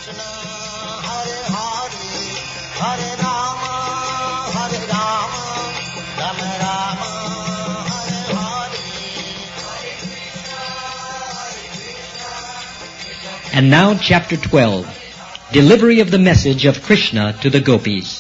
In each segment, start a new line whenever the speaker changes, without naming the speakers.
And now chapter 12, delivery of the message of Krishna to the gopis.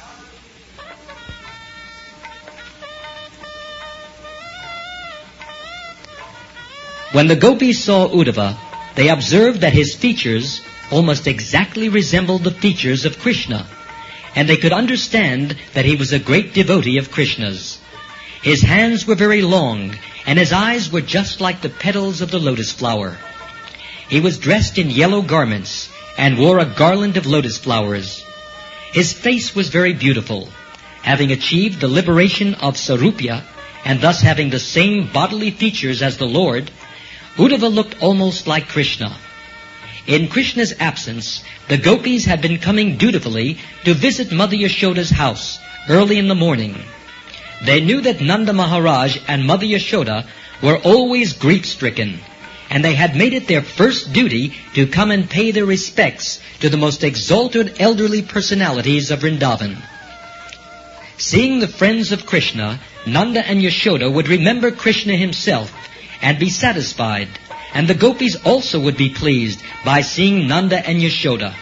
When the gopis saw Uddhava, they observed that his features almost exactly resembled the features of Krishna, and they could understand that he was a great devotee of Krishna's. His hands were very long, and his eyes were just like the petals of the lotus flower. He was dressed in yellow garments and wore a garland of lotus flowers. His face was very beautiful, having achieved the liberation of Sarupya, and thus having the same bodily features as the Lord. Uddhava looked almost like Krishna. In Krishna's absence, the gopis had been coming dutifully to visit Mother Yashoda's house early in the morning. They knew that Nanda Maharaj and Mother Yashoda were always grief-stricken, and they had made it their first duty to come and pay their respects to the most exalted elderly personalities of Vrindavan. Seeing the friends of Krishna, Nanda and Yashoda would remember Krishna himself and be satisfied, and the gopis also would be pleased by seeing Nanda and Yashoda.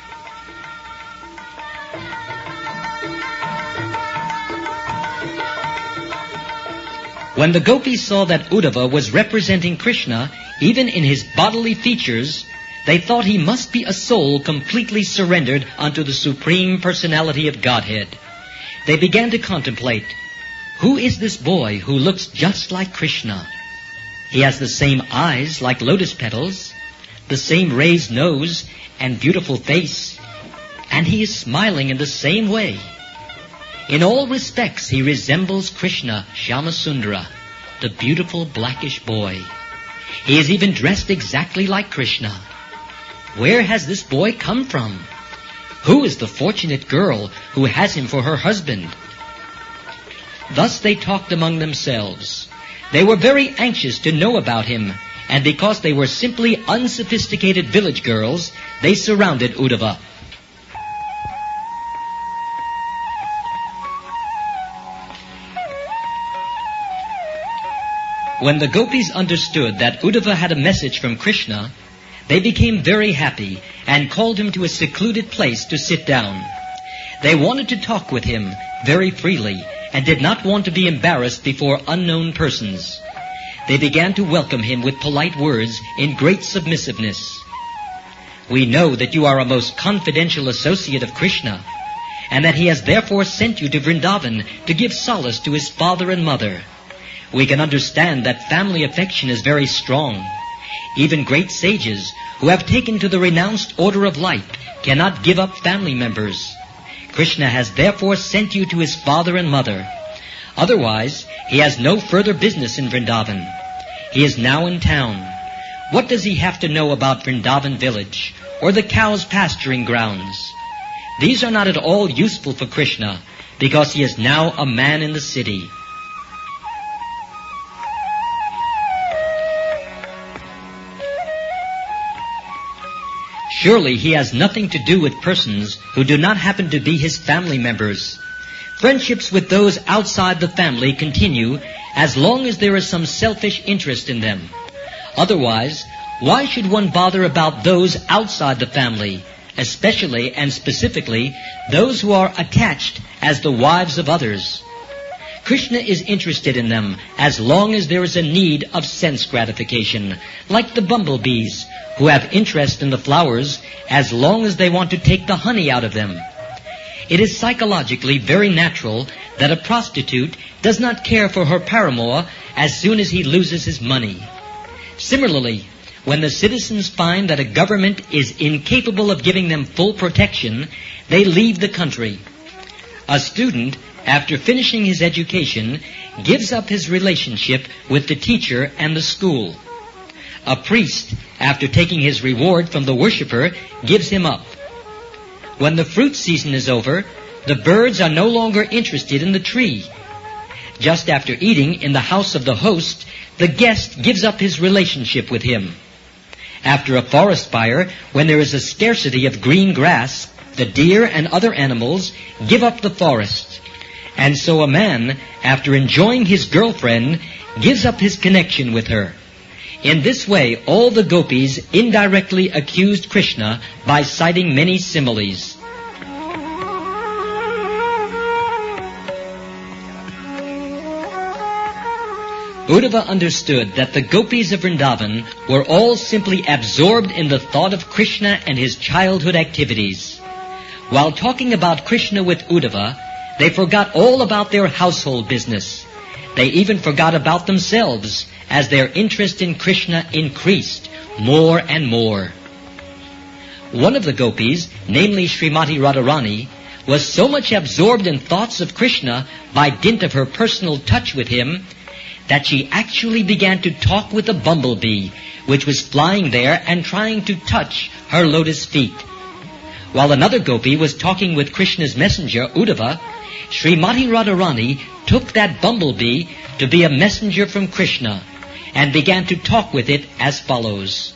When the gopis saw that Uddhava was representing Krishna, even in his bodily features, they thought he must be a soul completely surrendered unto the Supreme Personality of Godhead. They began to contemplate, who is this boy who looks just like Krishna? He has the same eyes like lotus petals, the same raised nose and beautiful face, and he is smiling in the same way. In all respects, he resembles Krishna, Shyamasundara, the beautiful blackish boy. He is even dressed exactly like Krishna. Where has this boy come from? Who is the fortunate girl who has him for her husband? Thus they talked among themselves. They were very anxious to know about him, and because they were simply unsophisticated village girls, they surrounded Uddhava. When the gopis understood that Uddhava had a message from Krishna, they became very happy and called him to a secluded place to sit down. They wanted to talk with him very freely and did not want to be embarrassed before unknown persons. They began to welcome him with polite words in great submissiveness. We know that you are a most confidential associate of Krishna, and that he has therefore sent you to Vrindavan to give solace to his father and mother. We can understand that family affection is very strong. Even great sages who have taken to the renounced order of light cannot give up family members. Krishna has therefore sent you to his father and mother. Otherwise, he has no further business in Vrindavan. He is now in town. What does he have to know about Vrindavan village or the cows' pasturing grounds? These are not at all useful for Krishna, because he is now a man in the city. Surely he has nothing to do with persons who do not happen to be his family members. Friendships with those outside the family continue as long as there is some selfish interest in them. Otherwise, why should one bother about those outside the family, especially and specifically those who are attached as the wives of others? Krishna is interested in them as long as there is a need of sense gratification, like the bumblebees, who have interest in the flowers as long as they want to take the honey out of them. It is psychologically very natural that a prostitute does not care for her paramour as soon as he loses his money. Similarly, when the citizens find that a government is incapable of giving them full protection, they leave the country. A student, after finishing his education, gives up his relationship with the teacher and the school. A priest, after taking his reward from the worshipper, gives him up. When the fruit season is over, the birds are no longer interested in the tree. Just after eating in the house of the host, the guest gives up his relationship with him. After a forest fire, when there is a scarcity of green grass, the deer and other animals give up the forest. And so a man, after enjoying his girlfriend, gives up his connection with her. In this way, all the gopis indirectly accused Krishna by citing many similes. Uddhava understood that the gopis of Vrindavan were all simply absorbed in the thought of Krishna and his childhood activities. While talking about Krishna with Uddhava, they forgot all about their household business. They even forgot about themselves as their interest in Krishna increased more and more. One of the gopis, namely Srimati Radharani, was so much absorbed in thoughts of Krishna by dint of her personal touch with him that she actually began to talk with a bumblebee which was flying there and trying to touch her lotus feet. While another gopi was talking with Krishna's messenger, Uddhava, Srimati Radharani took that bumblebee to be a messenger from Krishna and began to talk with it as follows.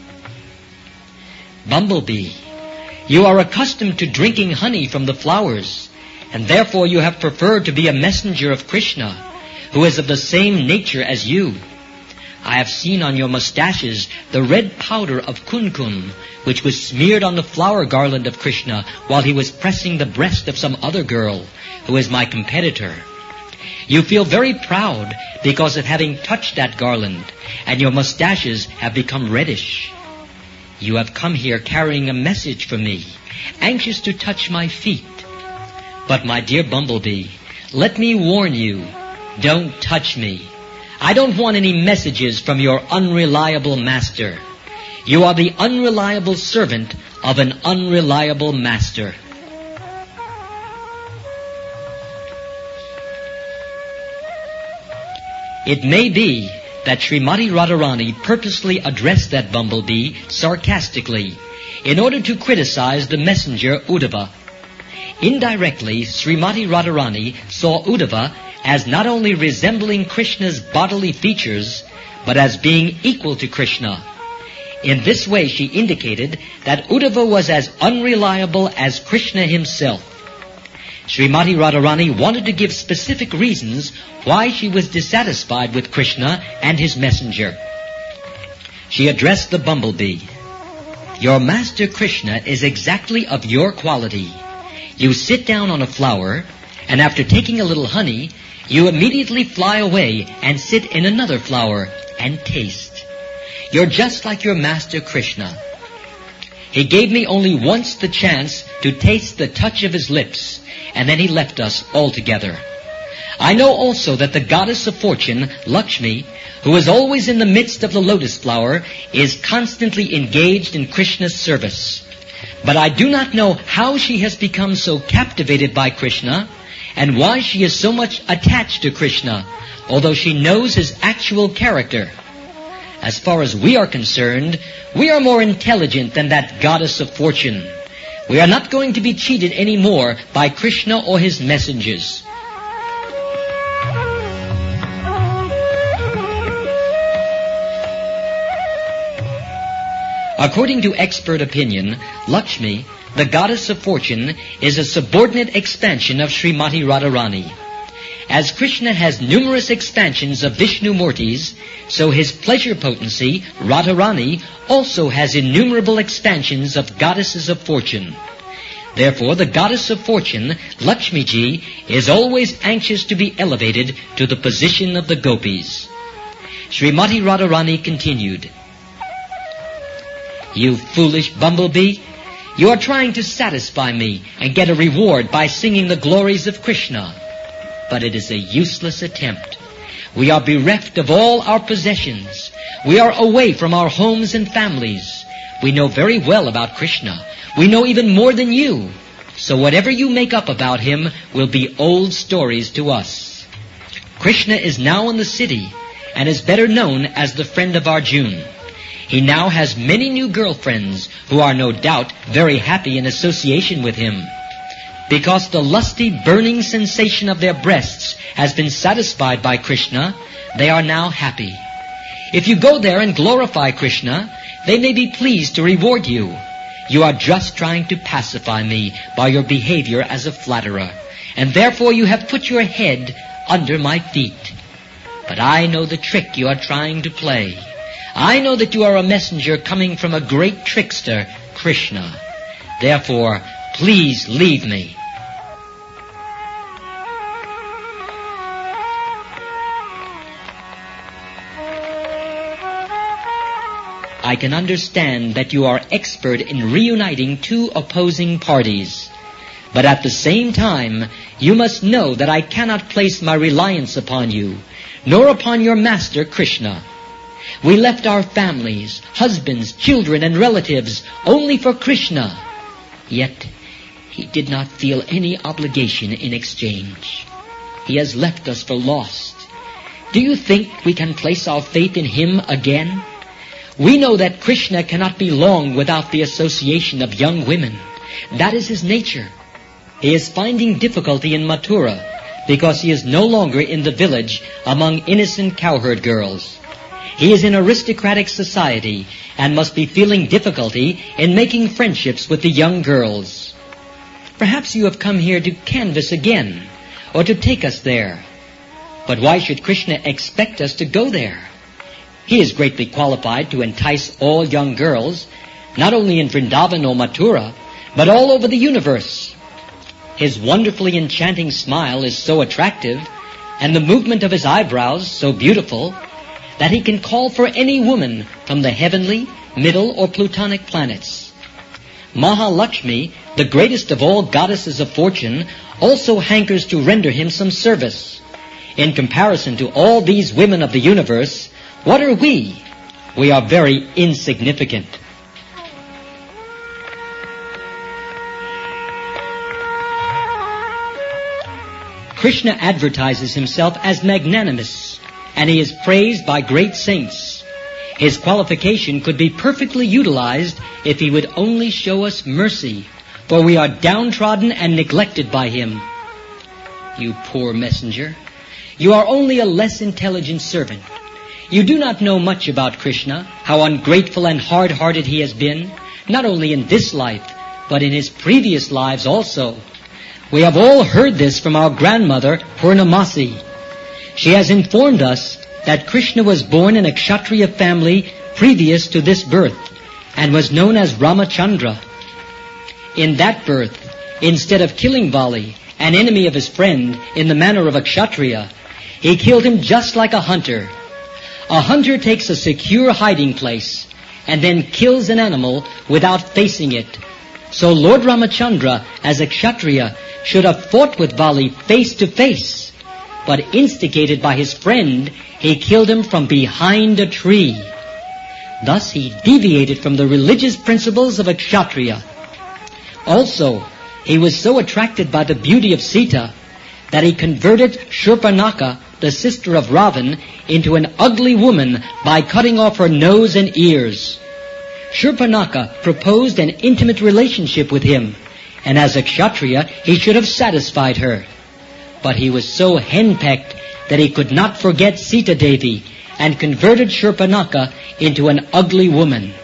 Bumblebee, you are accustomed to drinking honey from the flowers, and therefore you have preferred to be a messenger of Krishna, who is of the same nature as you. I have seen on your mustaches the red powder of kunkun, which was smeared on the flower garland of Krishna while he was pressing the breast of some other girl, who is my competitor. You feel very proud because of having touched that garland, and your mustaches have become reddish. You have come here carrying a message for me, anxious to touch my feet. But my dear bumblebee, let me warn you, don't touch me. I don't want any messages from your unreliable master. You are the unreliable servant of an unreliable master. It may be that Srimati Radharani purposely addressed that bumblebee sarcastically in order to criticize the messenger Uddhava. Indirectly, Srimati Radharani saw Uddhava as not only resembling Krishna's bodily features, but as being equal to Krishna. In this way she indicated that Uddhava was as unreliable as Krishna himself. Srimati Radharani wanted to give specific reasons why she was dissatisfied with Krishna and his messenger. She addressed the bumblebee. Your master Krishna is exactly of your quality. You sit down on a flower, and after taking a little honey, you immediately fly away and sit in another flower and taste. You're just like your master Krishna. He gave me only once the chance to taste the touch of his lips, and then he left us altogether. I know also that the goddess of fortune, Lakshmi, who is always in the midst of the lotus flower, is constantly engaged in Krishna's service. But I do not know how she has become so captivated by Krishna, and why she is so much attached to Krishna, although she knows his actual character. As far as we are concerned, we are more intelligent than that goddess of fortune. We are not going to be cheated any more by Krishna or his messengers. According to expert opinion, Lakshmi, the goddess of fortune, is a subordinate expansion of Srimati Radharani. As Krishna has numerous expansions of Vishnu Murtis, so his pleasure potency, Radharani, also has innumerable expansions of goddesses of fortune. Therefore, the goddess of fortune, Lakshmi Ji, is always anxious to be elevated to the position of the gopis. Srimati Radharani continued, You foolish bumblebee, you are trying to satisfy me and get a reward by singing the glories of Krishna. But it is a useless attempt. We are bereft of all our possessions. We are away from our homes and families. We know very well about Krishna. We know even more than you. So whatever you make up about him will be old stories to us. Krishna is now in the city and is better known as the friend of Arjuna. He now has many new girlfriends who are no doubt very happy in association with him. Because the lusty, burning sensation of their breasts has been satisfied by Krishna, they are now happy. If you go there and glorify Krishna, They may be pleased to reward you. You are just trying to pacify me by your behavior as a flatterer, and therefore you have put your head under my feet. But I know the trick you are trying to play. I know that you are a messenger coming from a great trickster, Krishna. Therefore, please leave me. I can understand that you are expert in reuniting two opposing parties. But at the same time, you must know that I cannot place my reliance upon you, nor upon your master Krishna. We left our families, husbands, children, and relatives only for Krishna. Yet, he did not feel any obligation in exchange. He has left us for lost. Do you think we can place our faith in him again? We know that Krishna cannot be long without the association of young women. That is his nature. He is finding difficulty in Mathura because he is no longer in the village among innocent cowherd girls. He is in aristocratic society and must be feeling difficulty in making friendships with the young girls. Perhaps you have come here to canvass again, or to take us there. But why should Krishna expect us to go there? He is greatly qualified to entice all young girls, not only in Vrindavan or Mathura, but all over the universe. His wonderfully enchanting smile is so attractive, and the movement of his eyebrows so beautiful, that he can call for any woman from the heavenly, middle, or plutonic planets. Mahalakshmi, the greatest of all goddesses of fortune, also hankers to render him some service. In comparison to all these women of the universe, what are we? We are very insignificant. Krishna advertises himself as magnanimous, and he is praised by great saints. His qualification could be perfectly utilized if he would only show us mercy, for we are downtrodden and neglected by him. You poor messenger, you are only a less intelligent servant. You do not know much about Krishna, how ungrateful and hard-hearted he has been, not only in this life, but in his previous lives also. We have all heard this from our grandmother, Purnamasi. She has informed us that Krishna was born in a Kshatriya family previous to this birth, and was known as Ramachandra. In that birth, instead of killing Vali, an enemy of his friend, in the manner of a Kshatriya, he killed him just like a hunter. A hunter takes a secure hiding place and then kills an animal without facing it. So Lord Ramachandra, as a Kshatriya, should have fought with Vali face to face, but instigated by his friend, he killed him from behind a tree. Thus he deviated from the religious principles of a Kshatriya. Also, he was so attracted by the beauty of Sita that he converted Shurpanaka, the sister of Ravan, into an ugly woman by cutting off her nose and ears. Shurpanaka proposed an intimate relationship with him, and as a Kshatriya he should have satisfied her. But he was so henpecked that he could not forget Sita Devi, and converted Shurpanaka into an ugly woman.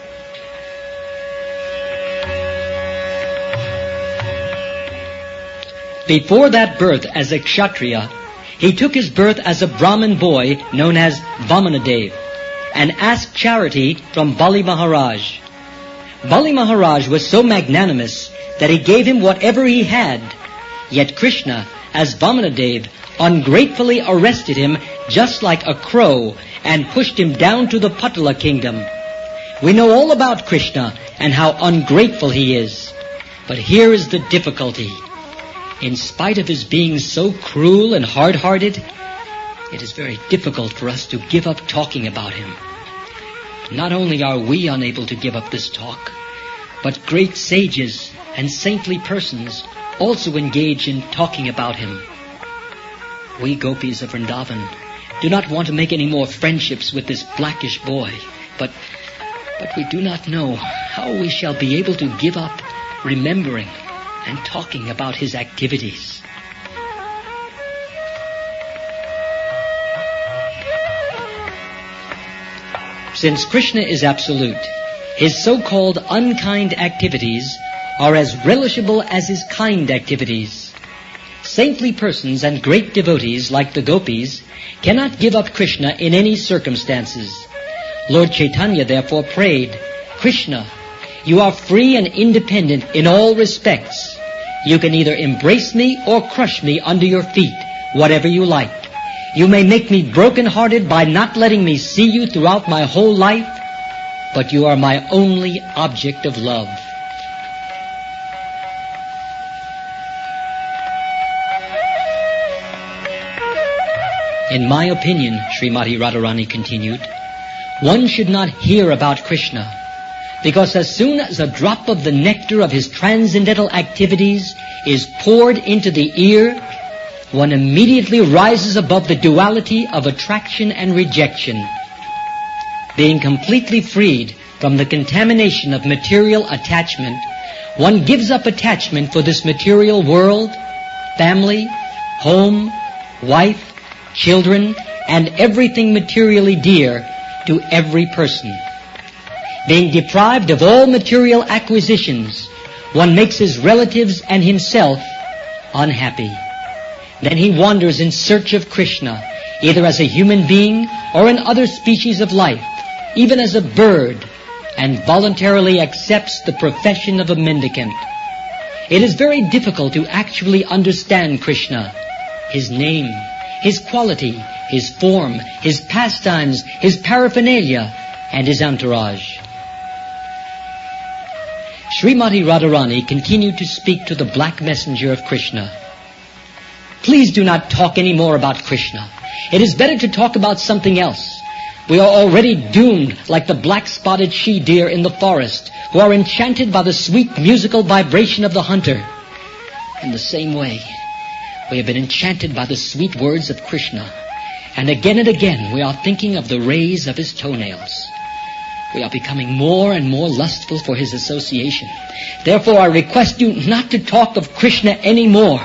Before that birth as a Kshatriya, he took his birth as a Brahmin boy known as Vamanadev, and asked charity from Bali Maharaj. Bali Maharaj was so magnanimous that he gave him whatever he had. Yet Krishna, as Vamanadev, ungratefully arrested him just like a crow and pushed him down to the Patala kingdom. We know all about Krishna and how ungrateful he is. But here is the difficulty. In spite of his being so cruel and hard-hearted, it is very difficult for us to give up talking about him. Not only are we unable to give up this talk, but great sages and saintly persons also engage in talking about him. We gopis of Vrindavan do not want to make any more friendships with this blackish boy, but we do not know how we shall be able to give up remembering and talking about his activities. Since Krishna is absolute, His so-called unkind activities are as relishable as his kind activities. Saintly persons and great devotees like the gopis cannot give up Krishna in any circumstances. Lord Chaitanya therefore prayed, "Krishna, you are free and independent in all respects. You can either embrace me or crush me under your feet, whatever you like. You may make me broken-hearted by not letting me see you throughout my whole life, but you are my only object of love." In my opinion, Srimati Radharani continued, one should not hear about Krishna, because as soon as a drop of the nectar of his transcendental activities is poured into the ear, one immediately rises above the duality of attraction and rejection. Being completely freed from the contamination of material attachment, one gives up attachment for this material world, family, home, wife, children, and everything materially dear to every person. Being deprived of all material acquisitions, one makes his relatives and himself unhappy. Then he wanders in search of Krishna, either as a human being or in other species of life, even as a bird, and voluntarily accepts the profession of a mendicant. It is very difficult to actually understand Krishna, his name, his quality, his form, his pastimes, his paraphernalia, and his entourage. Srimati Radharani continued to speak to the black messenger of Krishna. Please do not talk any more about Krishna. It is better to talk about something else. We are already doomed like the black-spotted she-deer in the forest, who are enchanted by the sweet musical vibration of the hunter. In the same way, we have been enchanted by the sweet words of Krishna, and again we are thinking of the rays of his toenails. We are becoming more and more lustful for his association. Therefore, I request you not to talk of Krishna anymore.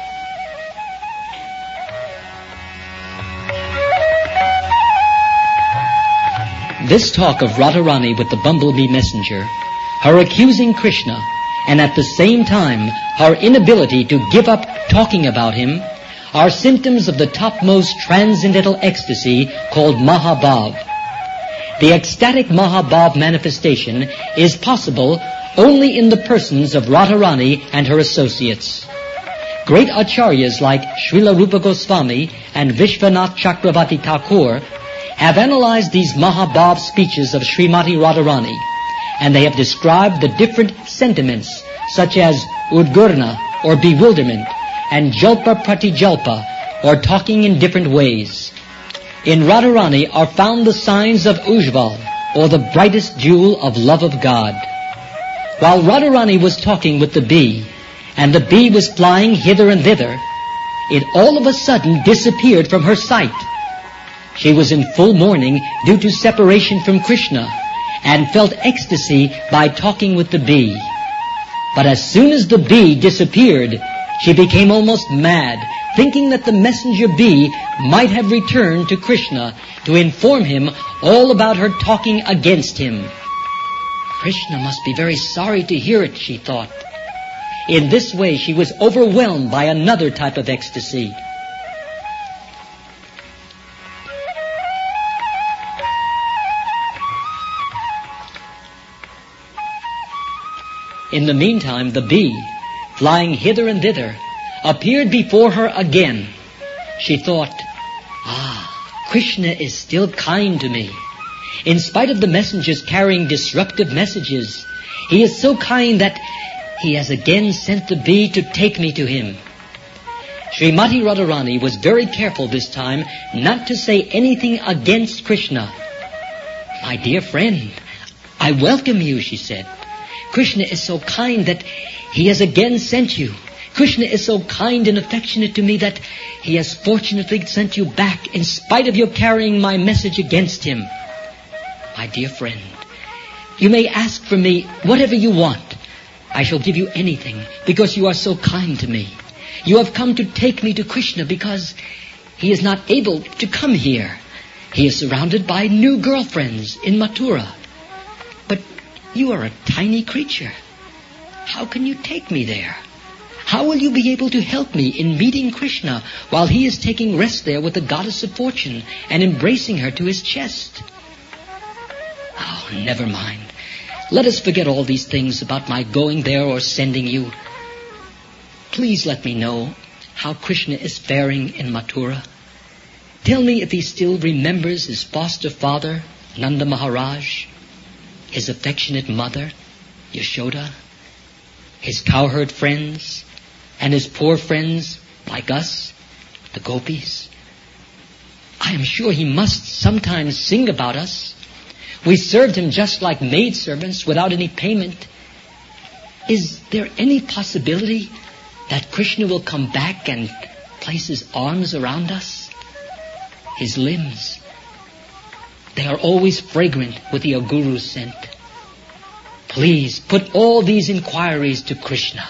This talk of Radharani with the bumblebee messenger, her accusing Krishna, and at the same time her inability to give up talking about him, are symptoms of the topmost transcendental ecstasy called Mahabhav. The ecstatic Mahabhav manifestation is possible only in the persons of Radharani and her associates. Great acharyas like Srila Rupa Goswami and Vishwanath Chakravarti Thakur have analyzed these Mahabhav speeches of Srimati Radharani, and they have described the different sentiments such as Udgurna or bewilderment and Jalpa Pratijalpa or talking in different ways. In Radharani are found the signs of Ujjval, or the brightest jewel of love of God. While Radharani was talking with the bee, and the bee was flying hither and thither, it all of a sudden disappeared from her sight. She was in full mourning due to separation from Krishna, and felt ecstasy by talking with the bee. But as soon as the bee disappeared, she became almost mad, thinking that the messenger bee might have returned to Krishna to inform him all about her talking against him. Krishna must be very sorry to hear it, she thought. In this way, she was overwhelmed by another type of ecstasy. In the meantime, the bee, flying hither and thither, appeared before her again. She thought, Krishna is still kind to me. In spite of the messengers carrying disruptive messages, he is so kind that he has again sent the bee to take me to him. Srimati Radharani was very careful this time not to say anything against Krishna. My dear friend, I welcome you, she said. Krishna is so kind that he has again sent you. Krishna is so kind and affectionate to me that he has fortunately sent you back in spite of your carrying my message against him. My dear friend, you may ask from me whatever you want. I shall give you anything because you are so kind to me. You have come to take me to Krishna because he is not able to come here. He is surrounded by new girlfriends in Mathura. But You are a tiny creature. How can you take me there? How will you be able to help me in meeting Krishna while he is taking rest there with the goddess of fortune and embracing her to his chest? Oh, never mind. Let us forget all these things about my going there or sending you. Please let me know how Krishna is faring in Mathura. Tell me if he still remembers his foster father, Nanda Maharaj, his affectionate mother, Yashoda, his cowherd friends, and his poor friends like us, the gopis. I am sure he must sometimes sing about us. We served him just like maidservants without any payment. Is there any possibility that Krishna will come back and place his arms around us? His limbs, they are always fragrant with the Aguru scent. Please put all these inquiries to Krishna.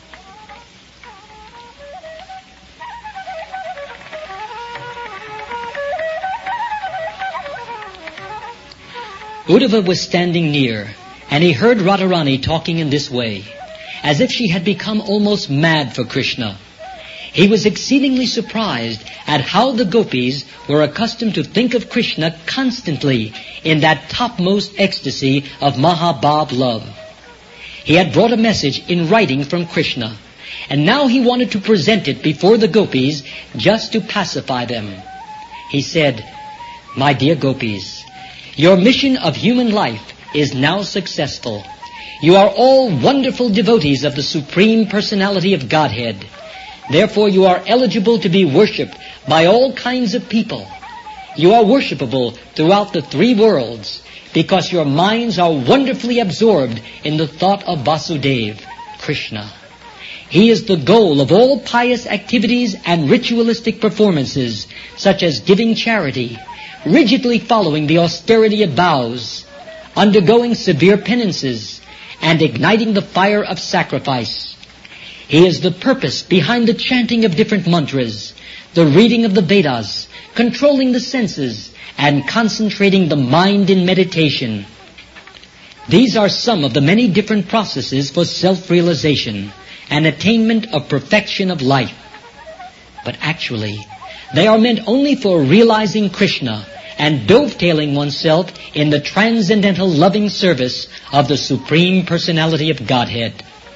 Uddhava was standing near, and he heard Radharani talking in this way, as if she had become almost mad for Krishna. He was exceedingly surprised at how the gopis were accustomed to think of Krishna constantly in that topmost ecstasy of Mahabhav love. He had brought a message in writing from Krishna, and now he wanted to present it before the gopis just to pacify them. He said, "My dear gopis, your mission of human life is now successful. You are all wonderful devotees of the Supreme Personality of Godhead. Therefore you are eligible to be worshipped by all kinds of people. You are worshipable throughout the three worlds because your minds are wonderfully absorbed in the thought of Vasudeva, Krishna. He is the goal of all pious activities and ritualistic performances, such as giving charity, rigidly following the austerity of vows, undergoing severe penances, and igniting the fire of sacrifice. He is the purpose behind the chanting of different mantras, the reading of the Vedas, controlling the senses, and concentrating the mind in meditation. These are some of the many different processes for self-realization and attainment of perfection of life. But actually, they are meant only for realizing Krishna and dovetailing oneself in the transcendental loving service of the Supreme Personality of Godhead."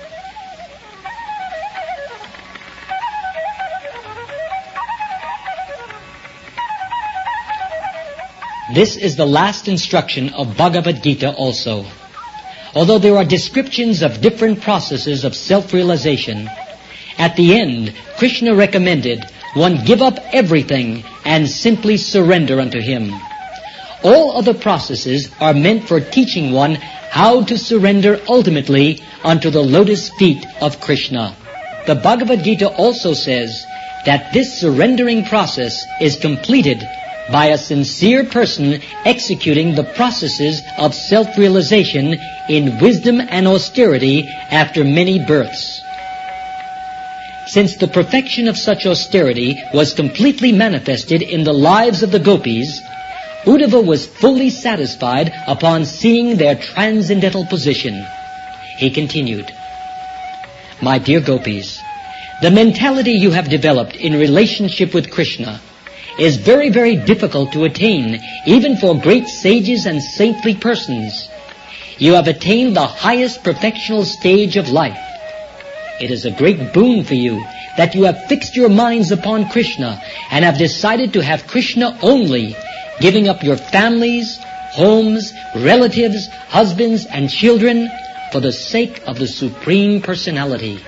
This is the last instruction of Bhagavad Gita also. Although there are descriptions of different processes of self-realization, at the end, Krishna recommended one give up everything and simply surrender unto him. All other processes are meant for teaching one how to surrender ultimately unto the lotus feet of Krishna. The Bhagavad Gita also says that this surrendering process is completed by a sincere person executing the processes of self-realization in wisdom and austerity after many births. Since the perfection of such austerity was completely manifested in the lives of the gopis, Uddhava was fully satisfied upon seeing their transcendental position. He continued, "My dear gopis, the mentality you have developed in relationship with Krishna is very, very difficult to attain, even for great sages and saintly persons. You have attained the highest perfectional stage of life. It is a great boon for you that you have fixed your minds upon Krishna and have decided to have Krishna only, giving up your families, homes, relatives, husbands, and children for the sake of the Supreme Personality.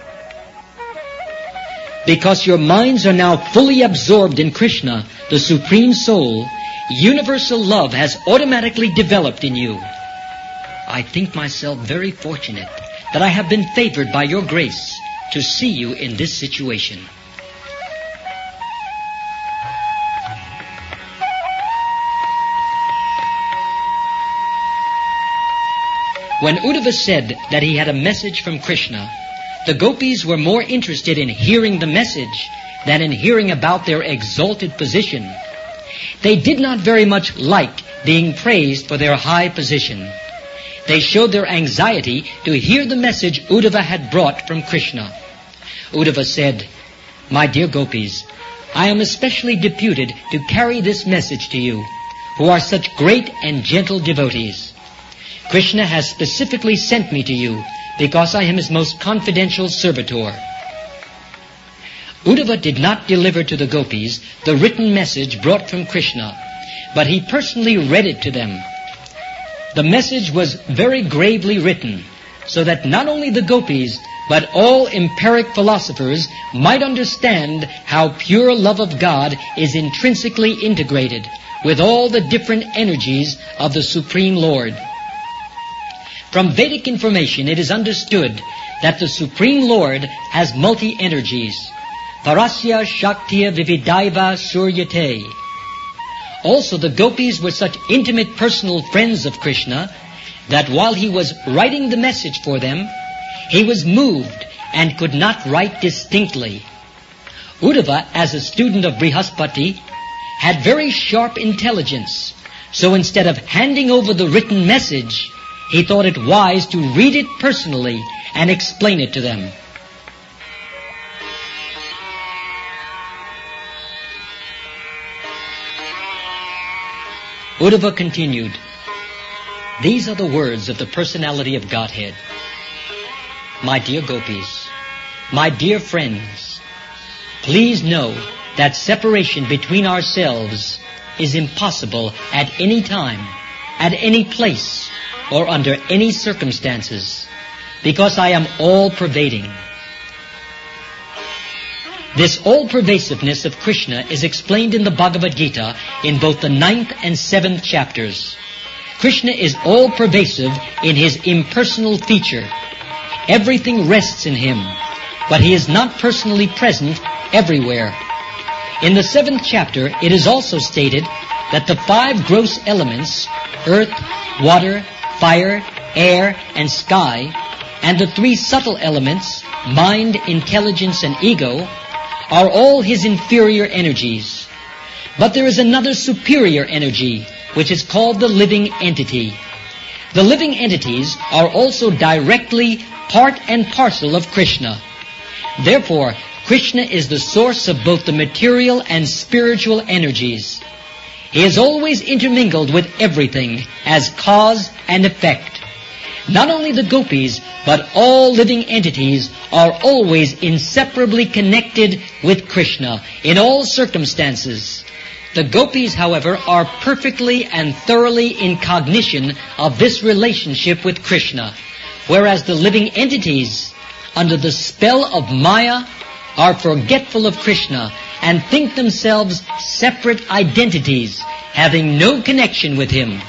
Because your minds are now fully absorbed in Krishna, the Supreme Soul, universal love has automatically developed in you. I think myself very fortunate that I have been favored by your grace to see you in this situation." When Uddhava said that he had a message from Krishna, the gopis were more interested in hearing the message than in hearing about their exalted position. They did not very much like being praised for their high position. They showed their anxiety to hear the message Uddhava had brought from Krishna. Uddhava said, "My dear gopis, I am especially deputed to carry this message to you, who are such great and gentle devotees. Krishna has specifically sent me to you because I am his most confidential servitor." Uddhava did not deliver to the gopis the written message brought from Krishna, but he personally read it to them. The message was very gravely written, so that not only the gopis, but all empiric philosophers might understand how pure love of God is intrinsically integrated with all the different energies of the Supreme Lord. From Vedic information, it is understood that the Supreme Lord has multi-energies. Parasya Shaktiya Vividaiva Suryate. Also, the gopis were such intimate personal friends of Krishna that while he was writing the message for them, he was moved and could not write distinctly. Uddhava, as a student of Brihaspati, had very sharp intelligence, so instead of handing over the written message, he thought it wise to read it personally and explain it to them. Uddhava continued, "These are the words of the personality of Godhead. My dear gopis, my dear friends, please know that separation between ourselves is impossible at any time, at any place, or under any circumstances, because I am all-pervading." This all-pervasiveness of Krishna is explained in the Bhagavad Gita in both the 9th and 7th chapters. Krishna is all-pervasive in his impersonal feature. Everything rests in him, but he is not personally present everywhere. In the 7th chapter, it is also stated that the 5 gross elements, earth, water, fire, air, and sky, and the 3 subtle elements, mind, intelligence, and ego, are all his inferior energies. But there is another superior energy, which is called the living entity. The living entities are also directly part and parcel of Krishna. Therefore, Krishna is the source of both the material and spiritual energies. He is always intermingled with everything as cause and effect. Not only the gopis, but all living entities are always inseparably connected with Krishna in all circumstances. The gopis, however, are perfectly and thoroughly in cognition of this relationship with Krishna, whereas the living entities, under the spell of Maya, are forgetful of Krishna and think themselves separate identities, having no connection with him.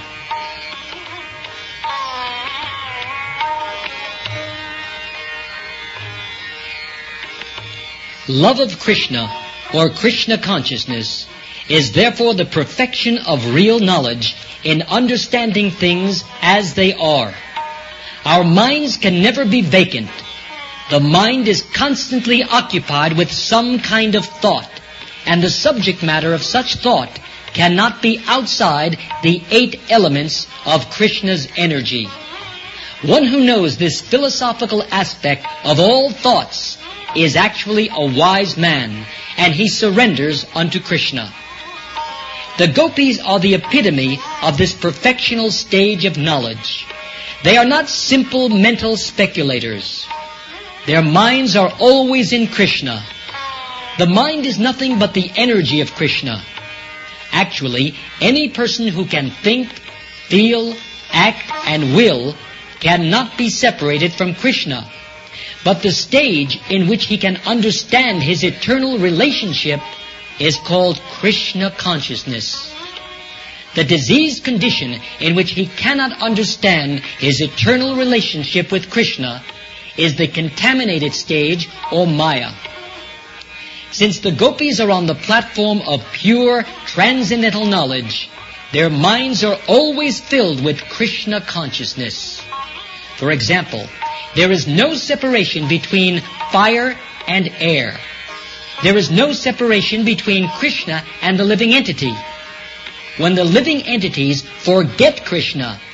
Love of Krishna, or Krishna consciousness, is therefore the perfection of real knowledge in understanding things as they are. Our minds can never be vacant. The mind is constantly occupied with some kind of thought, and the subject matter of such thought cannot be outside the 8 elements of Krishna's energy. One who knows this philosophical aspect of all thoughts is actually a wise man, and he surrenders unto Krishna. The gopis are the epitome of this perfectional stage of knowledge. They are not simple mental speculators. Their minds are always in Krishna. The mind is nothing but the energy of Krishna. Actually, any person who can think, feel, act, and will cannot be separated from Krishna. But the stage in which he can understand his eternal relationship is called Krishna consciousness. The diseased condition in which he cannot understand his eternal relationship with Krishna is the contaminated stage, or Maya. Since the gopis are on the platform of pure, transcendental knowledge, their minds are always filled with Krishna consciousness. For example, there is no separation between fire and air. There is no separation between Krishna and the living entity. When the living entities forget Krishna,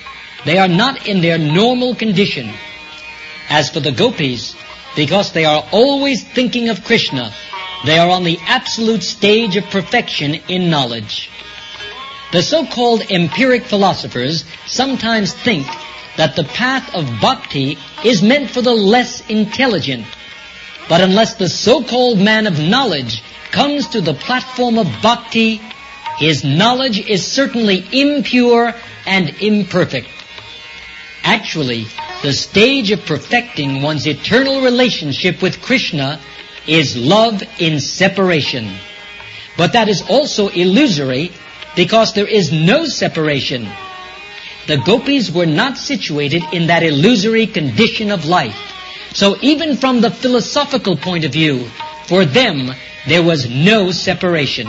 They are not in their normal condition. As for the gopis, because they are always thinking of Krishna, they are on the absolute stage of perfection in knowledge. The so-called empiric philosophers sometimes think that the path of bhakti is meant for the less intelligent. But unless the so-called man of knowledge comes to the platform of bhakti, his knowledge is certainly impure and imperfect. Actually, the stage of perfecting one's eternal relationship with Krishna is love in separation. But that is also illusory because there is no separation. The gopis were not situated in that illusory condition of life. So even from the philosophical point of view, for them there was no separation.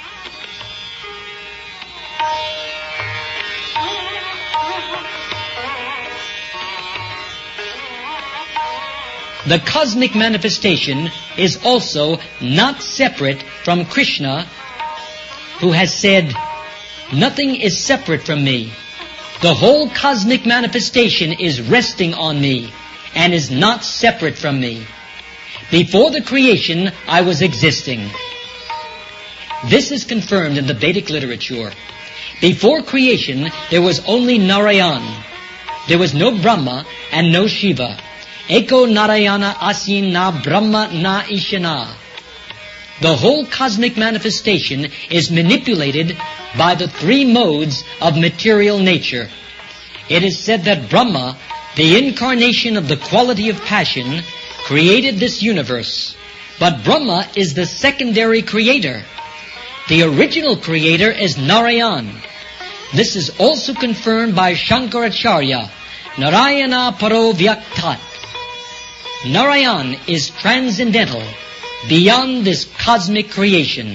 The cosmic manifestation is also not separate from Krishna, who has said, "Nothing is separate from me. The whole cosmic manifestation is resting on me and is not separate from me. Before the creation, I was existing." This is confirmed in the Vedic literature. Before creation, there was only Narayan. There was no Brahma and no Shiva. Eko Narayana Asin na Brahma na Ishana. The whole cosmic manifestation is manipulated by the three modes of material nature. It is said that Brahma, the incarnation of the quality of passion, created this universe. But Brahma is the secondary creator. The original creator is Narayan. This is also confirmed by Shankaracharya, Narayana Paro Vyaktat. Narayan is transcendental, beyond this cosmic creation.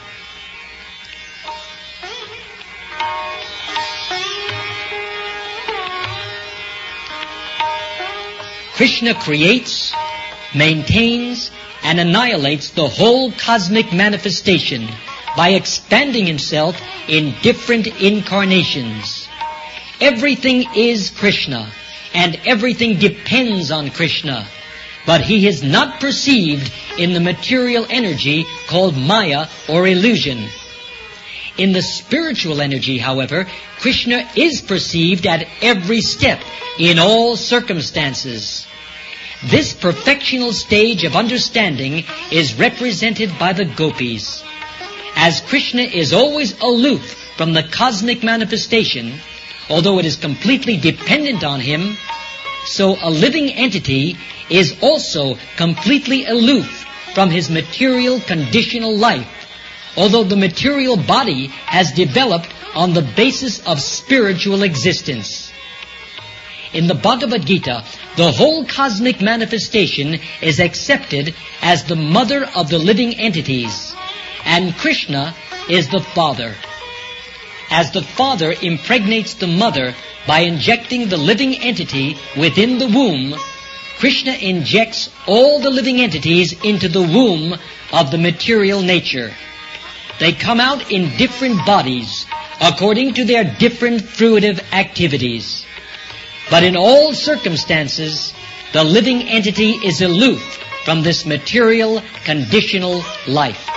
Krishna creates, maintains, and annihilates the whole cosmic manifestation by expanding himself in different incarnations. Everything is Krishna, and everything depends on Krishna. But he is not perceived in the material energy called Maya or illusion. In the spiritual energy, however, Krishna is perceived at every step, in all circumstances. This perfectional stage of understanding is represented by the gopis. As Krishna is always aloof from the cosmic manifestation, although it is completely dependent on him, so a living entity is also completely aloof from his material conditional life, although the material body has developed on the basis of spiritual existence. In the Bhagavad Gita, the whole cosmic manifestation is accepted as the mother of the living entities, and Krishna is the father. As the father impregnates the mother by injecting the living entity within the womb, Krishna injects all the living entities into the womb of the material nature. They come out in different bodies according to their different fruitive activities. But in all circumstances, the living entity is aloof from this material conditional life.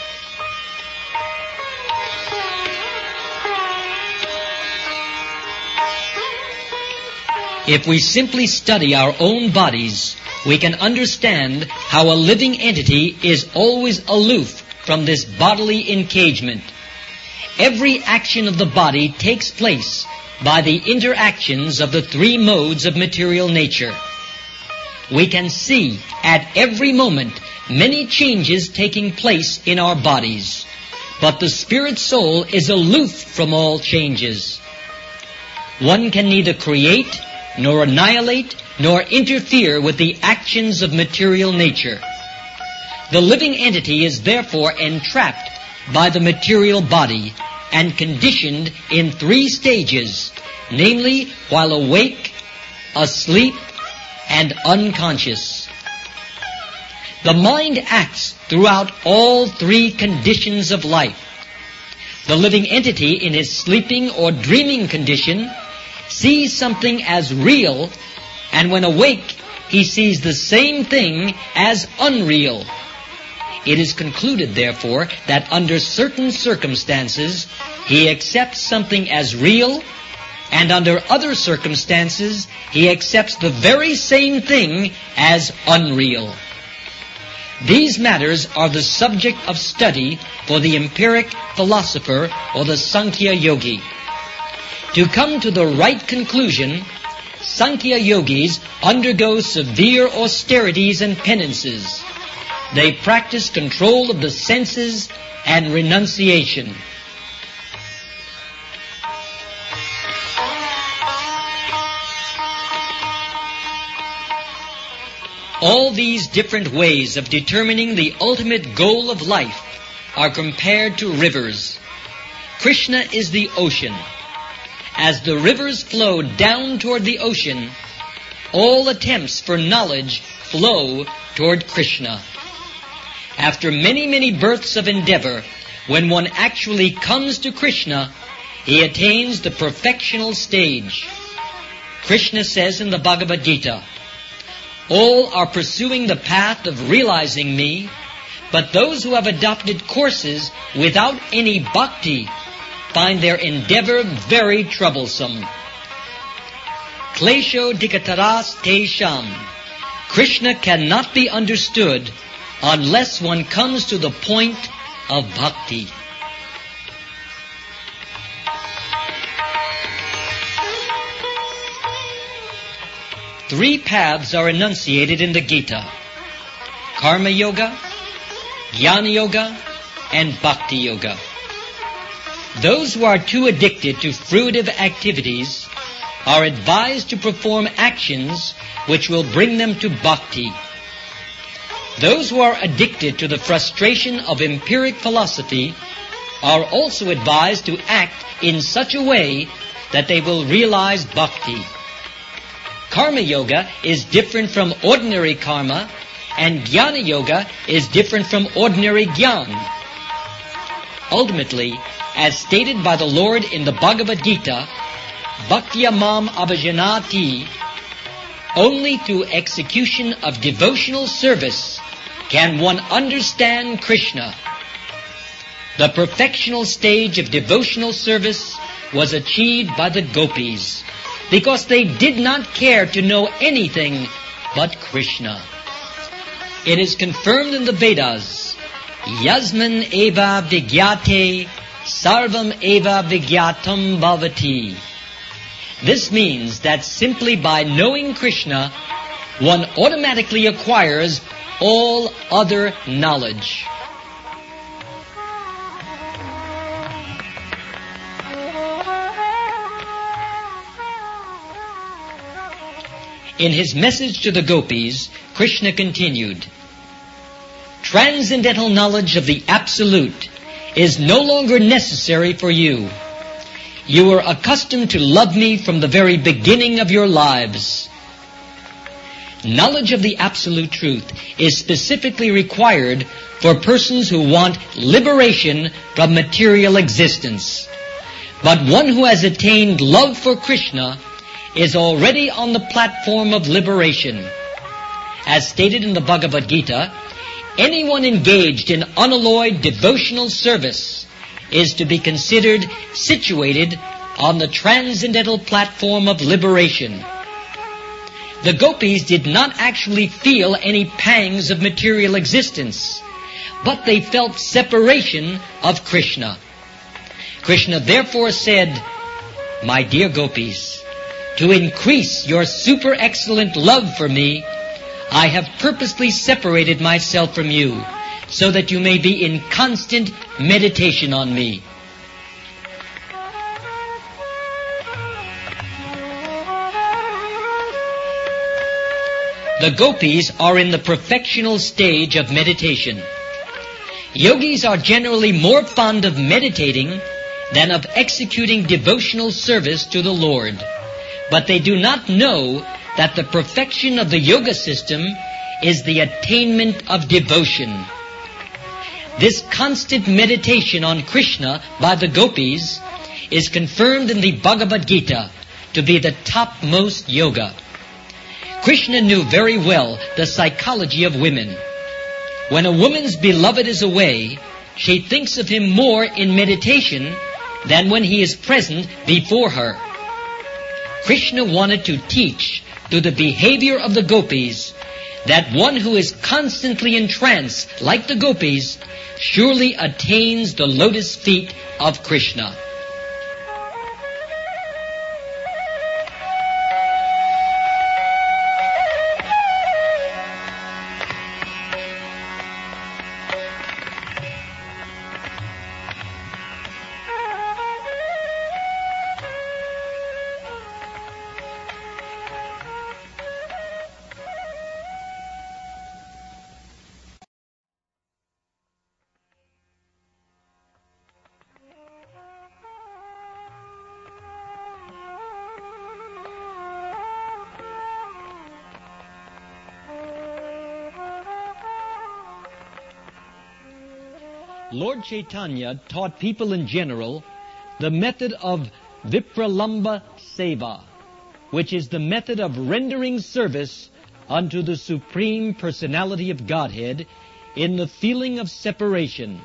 If we simply study our own bodies, we can understand how a living entity is always aloof from this bodily engagement. Every action of the body takes place by the interactions of the three modes of material nature. We can see at every moment many changes taking place in our bodies, but the spirit soul is aloof from all changes. One can neither create, nor annihilate, nor interfere with the actions of material nature. The living entity is therefore entrapped by the material body and conditioned in three stages, namely while awake, asleep, and unconscious. The mind acts throughout all three conditions of life. The living entity in his sleeping or dreaming condition sees something as real, and when awake, he sees the same thing as unreal. It is concluded, therefore, that under certain circumstances, he accepts something as real, and under other circumstances, he accepts the very same thing as unreal. These matters are the subject of study for the empiric philosopher or the Sankhya Yogi. To come to the right conclusion, Sankhya Yogis undergo severe austerities and penances. They practice control of the senses and renunciation. All these different ways of determining the ultimate goal of life are compared to rivers. Krishna is the ocean. As the rivers flow down toward the ocean, all attempts for knowledge flow toward Krishna. After many, many births of endeavor, when one actually comes to Krishna, he attains the perfectional stage. Krishna says in the Bhagavad Gita, "All are pursuing the path of realizing me, but those who have adopted courses without any bhakti find their endeavor very troublesome." Klesho dikataras tesham. Krishna cannot be understood unless one comes to the point of bhakti. Three paths are enunciated in the Gita: Karma Yoga, Jnana Yoga, and Bhakti Yoga. Those who are too addicted to fruitive activities are advised to perform actions which will bring them to bhakti. Those who are addicted to the frustration of empiric philosophy are also advised to act in such a way that they will realize bhakti. Karma Yoga is different from ordinary karma, and Jnana Yoga is different from ordinary jnana. Ultimately, as stated by the Lord in the Bhagavad Gita, Bhaktya Mam Abhajanati, only through execution of devotional service can one understand Krishna. The perfectional stage of devotional service was achieved by the gopis, because they did not care to know anything but Krishna. It is confirmed in the Vedas, Yasman eva vigyate sarvam eva vigyatam bhavati. This means that simply by knowing Krishna, one automatically acquires all other knowledge. In his message to the gopis, Krishna continued, "Transcendental knowledge of the Absolute is no longer necessary for you. You are accustomed to love me from the very beginning of your lives." Knowledge of the Absolute Truth is specifically required for persons who want liberation from material existence. But one who has attained love for Krishna is already on the platform of liberation. As stated in the Bhagavad Gita, anyone engaged in unalloyed devotional service is to be considered situated on the transcendental platform of liberation. The gopis did not actually feel any pangs of material existence, but they felt separation of Krishna. Krishna therefore said, "My dear gopis, to increase your super excellent love for me, I have purposely separated myself from you, so that you may be in constant meditation on me." The gopis are in the perfectional stage of meditation. Yogis are generally more fond of meditating than of executing devotional service to the Lord, but they do not know that the perfection of the yoga system is the attainment of devotion. This constant meditation on Krishna by the gopis is confirmed in the Bhagavad Gita, to be the topmost yoga. Krishna knew very well the psychology of women. When a woman's beloved is away, she thinks of him more in meditation than when he is present before her. Krishna wanted to teach through the behavior of the gopis that one who is constantly in trance, like the gopis, surely attains the lotus feet of Krishna. Lord Chaitanya taught people in general the method of Vipralamba Seva, which is the method of rendering service unto the Supreme Personality of Godhead in the feeling of separation.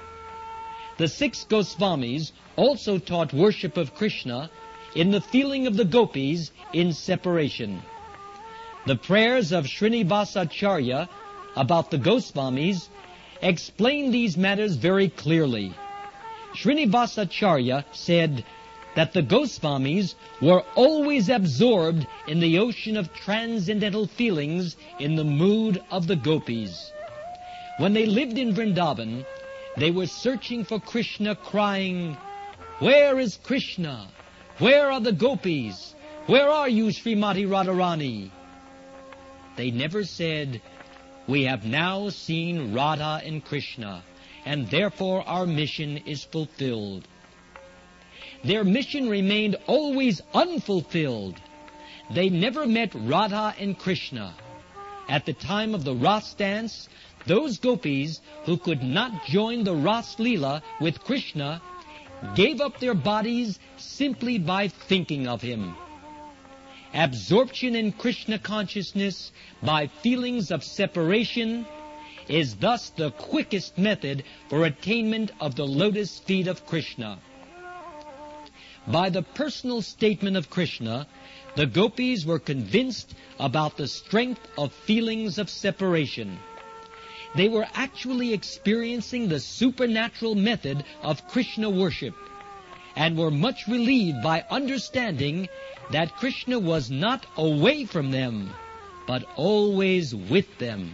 The 6 Goswamis also taught worship of Krishna in the feeling of the gopis in separation. The prayers of Srinivasacharya about the Goswamis explain these matters very clearly. Srinivasacharya said that the Goswamis were always absorbed in the ocean of transcendental feelings in the mood of the gopis. When they lived in Vrindavan, they were searching for Krishna, crying, "Where is Krishna? Where are the gopis? Where are you, Srimati Radharani?" They never said, "We have now seen Radha and Krishna, and therefore our mission is fulfilled." Their mission remained always unfulfilled. They never met Radha and Krishna. At the time of the Ras dance, those gopis who could not join the Ras Leela with Krishna gave up their bodies simply by thinking of him. Absorption in Krishna consciousness by feelings of separation is thus the quickest method for attainment of the lotus feet of Krishna. By the personal statement of Krishna, the gopis were convinced about the strength of feelings of separation. They were actually experiencing the supernatural method of Krishna worship, and were much relieved by understanding that Krishna was not away from them, but always with them.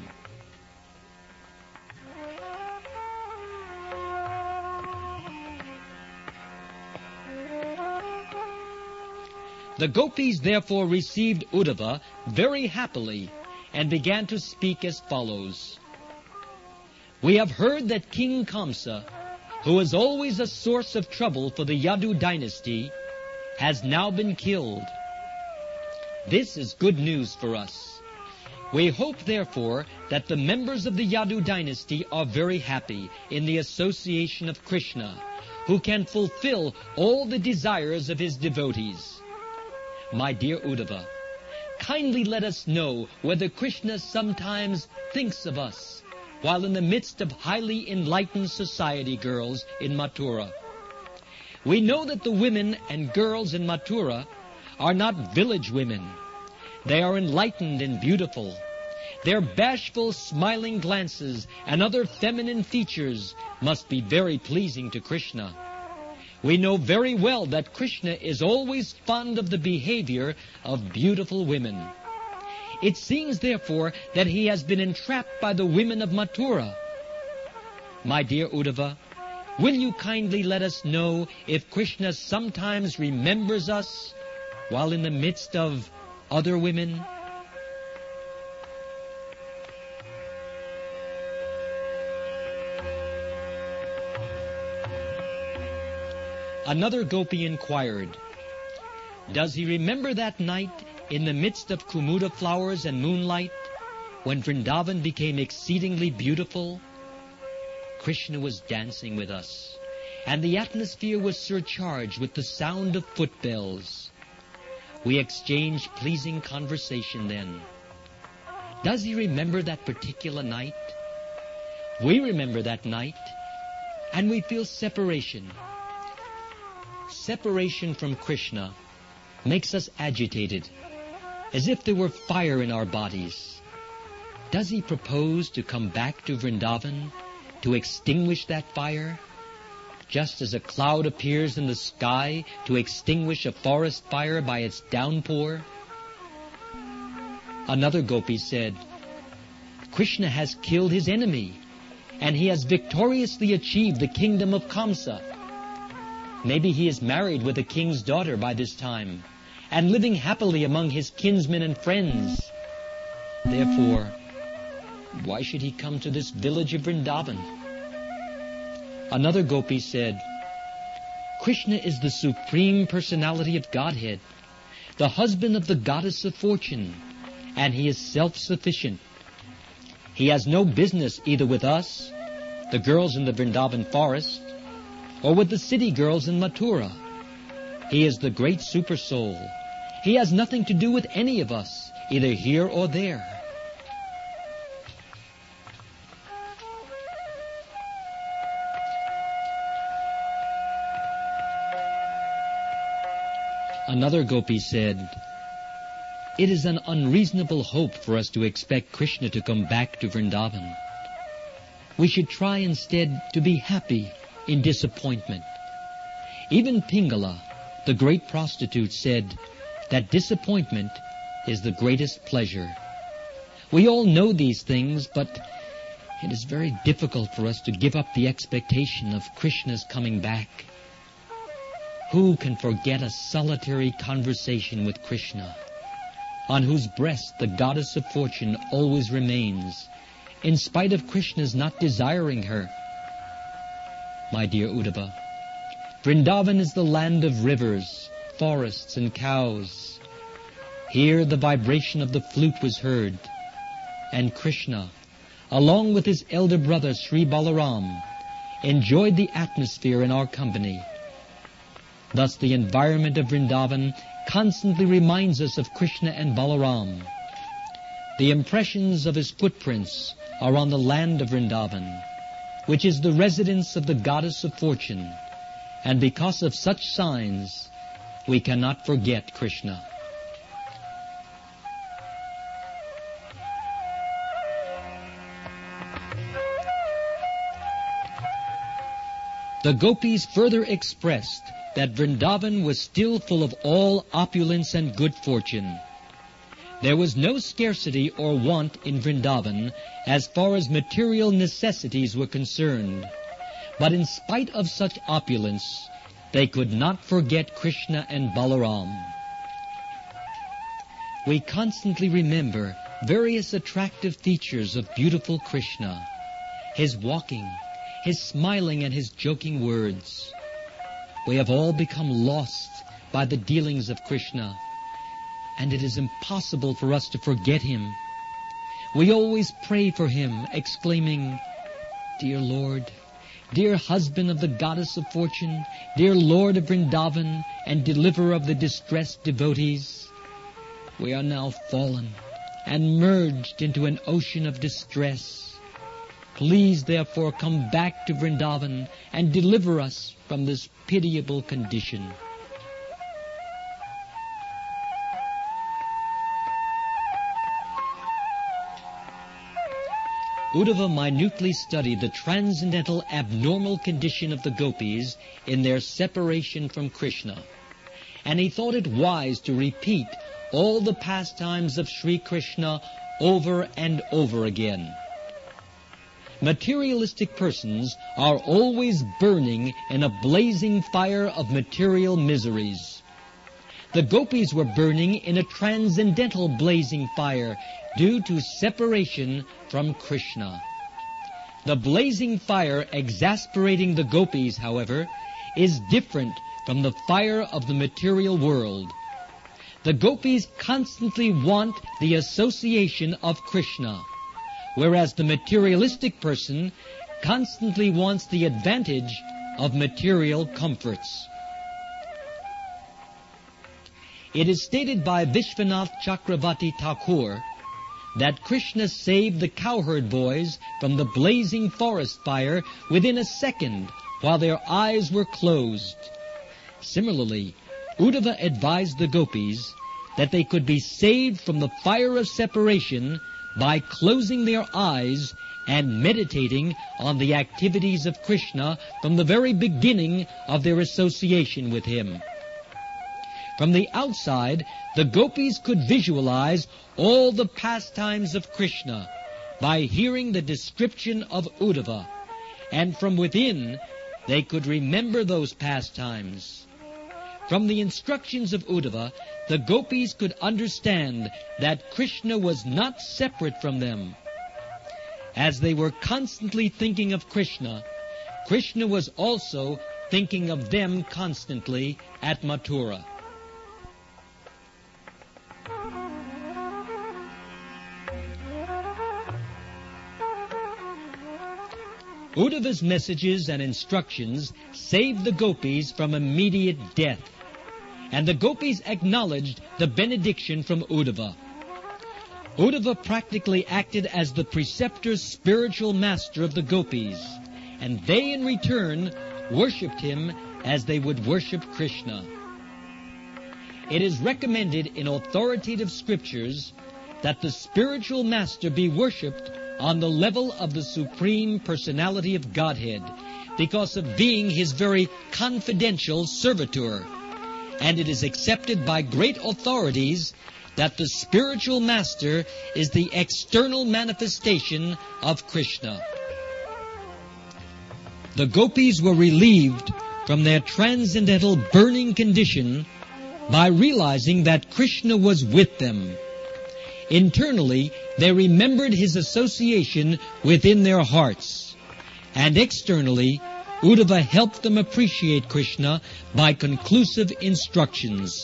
The gopis therefore received Uddhava very happily and began to speak as follows. "We have heard that King Kamsa, who was always a source of trouble for the Yadu dynasty, has now been killed. This is good news for us. We hope, therefore, that the members of the Yadu dynasty are very happy in the association of Krishna, who can fulfill all the desires of his devotees. My dear Uddhava, kindly let us know whether Krishna sometimes thinks of us while in the midst of highly enlightened society girls in Mathura. We know that the women and girls in Mathura are not village women. They are enlightened and beautiful. Their bashful, smiling glances and other feminine features must be very pleasing to Krishna. We know very well that Krishna is always fond of the behavior of beautiful women. It seems, therefore, that he has been entrapped by the women of Mathura. My dear Uddhava, will you kindly let us know if Krishna sometimes remembers us while in the midst of other women?" Another gopi inquired, "Does he remember that night in the midst of Kumuda flowers and moonlight, when Vrindavan became exceedingly beautiful? Krishna was dancing with us, and the atmosphere was surcharged with the sound of foot bells. We exchange pleasing conversation then. Does he remember that particular night? We remember that night, and we feel separation. Separation from Krishna makes us agitated, as if there were fire in our bodies. Does he propose to come back to Vrindavan to extinguish that fire, just as a cloud appears in the sky to extinguish a forest fire by its downpour? Another gopi said, Krishna has killed his enemy, and he has victoriously achieved the kingdom of Kamsa. Maybe he is married with a king's daughter by this time, and living happily among his kinsmen and friends. Therefore, why should he come to this village of Vrindavan? Another gopi said, Krishna is the supreme personality of Godhead, the husband of the goddess of fortune, and he is self-sufficient. He has no business either with us, the girls in the Vrindavan forest, or with the city girls in Mathura. He is the great super soul. He has nothing to do with any of us, either here or there. Another gopi said, It is an unreasonable hope for us to expect Krishna to come back to Vrindavan. We should try instead to be happy in disappointment. Even Pingala, the great prostitute, said that disappointment is the greatest pleasure. We all know these things, but it is very difficult for us to give up the expectation of Krishna's coming back. Who can forget a solitary conversation with Krishna, on whose breast the goddess of fortune always remains, in spite of Krishna's not desiring her? My dear Uddhava, Vrindavan is the land of rivers, forests, and cows. Here the vibration of the flute was heard, and Krishna, along with his elder brother Sri Balaram, enjoyed the atmosphere in our company. Thus the environment of Vrindavan constantly reminds us of Krishna and Balaram. The impressions of his footprints are on the land of Vrindavan, which is the residence of the goddess of fortune, and because of such signs, we cannot forget Krishna. The gopis further expressed that Vrindavan was still full of all opulence and good fortune. There was no scarcity or want in Vrindavan as far as material necessities were concerned. But in spite of such opulence, they could not forget Krishna and Balaram. We constantly remember various attractive features of beautiful Krishna, his walking, his smiling, and his joking words. We have all become lost by the dealings of Krishna, and it is impossible for us to forget him. We always pray for him, exclaiming, Dear Lord, dear husband of the goddess of fortune, dear Lord of Vrindavan, and deliverer of the distressed devotees, we are now fallen and merged into an ocean of distress. Please, therefore, come back to Vrindavan and deliver us from this pitiable condition. Uddhava minutely studied the transcendental abnormal condition of the gopis in their separation from Krishna, and he thought it wise to repeat all the pastimes of Sri Krishna over and over again. Materialistic persons are always burning in a blazing fire of material miseries. The gopis were burning in a transcendental blazing fire due to separation from Krishna. The blazing fire exasperating the gopis, however, is different from the fire of the material world. The gopis constantly want the association of Krishna, whereas the materialistic person constantly wants the advantage of material comforts. It is stated by Vishwanath Chakravarti Thakur that Krishna saved the cowherd boys from the blazing forest fire within a second while their eyes were closed. Similarly, Uddhava advised the gopis that they could be saved from the fire of separation by closing their eyes and meditating on the activities of Krishna from the very beginning of their association with him. From the outside, the gopis could visualize all the pastimes of Krishna by hearing the description of Uddhava, and from within they could remember those pastimes. From the instructions of Uddhava, the gopis could understand that Krishna was not separate from them. As they were constantly thinking of Krishna, Krishna was also thinking of them constantly at Mathura. Uddhava's messages and instructions saved the gopis from immediate death, and the gopis acknowledged the benediction from Uddhava. Uddhava practically acted as the preceptor's spiritual master of the gopis, and they in return worshipped him as they would worship Krishna. It is recommended in authoritative scriptures that the spiritual master be worshipped on the level of the Supreme Personality of Godhead because of being his very confidential servitor. And it is accepted by great authorities that the spiritual master is the external manifestation of Krishna. The gopis were relieved from their transcendental burning condition by realizing that Krishna was with them. Internally, they remembered his association within their hearts. And externally, Uddhava helped them appreciate Krishna by conclusive instructions.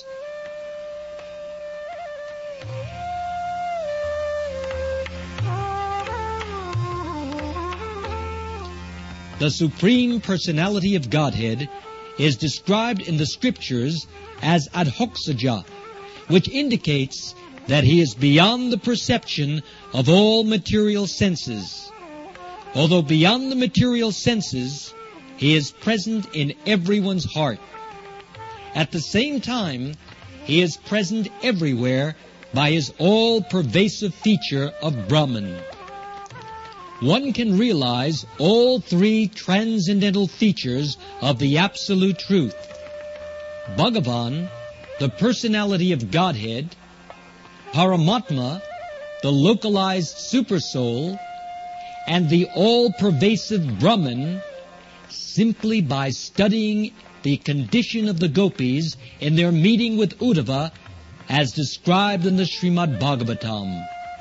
The Supreme Personality of Godhead is described in the Scriptures as Adhoksaja, which indicates that he is beyond the perception of all material senses. Although beyond the material senses, he is present in everyone's heart. At the same time, he is present everywhere by his all-pervasive feature of Brahman. One can realize all three transcendental features of the Absolute Truth: Bhagavan, the personality of Godhead; Paramatma, the localized Supersoul; and the all-pervasive Brahman, simply by studying the condition of the gopis in their meeting with Uddhava as described in the Srimad Bhagavatam.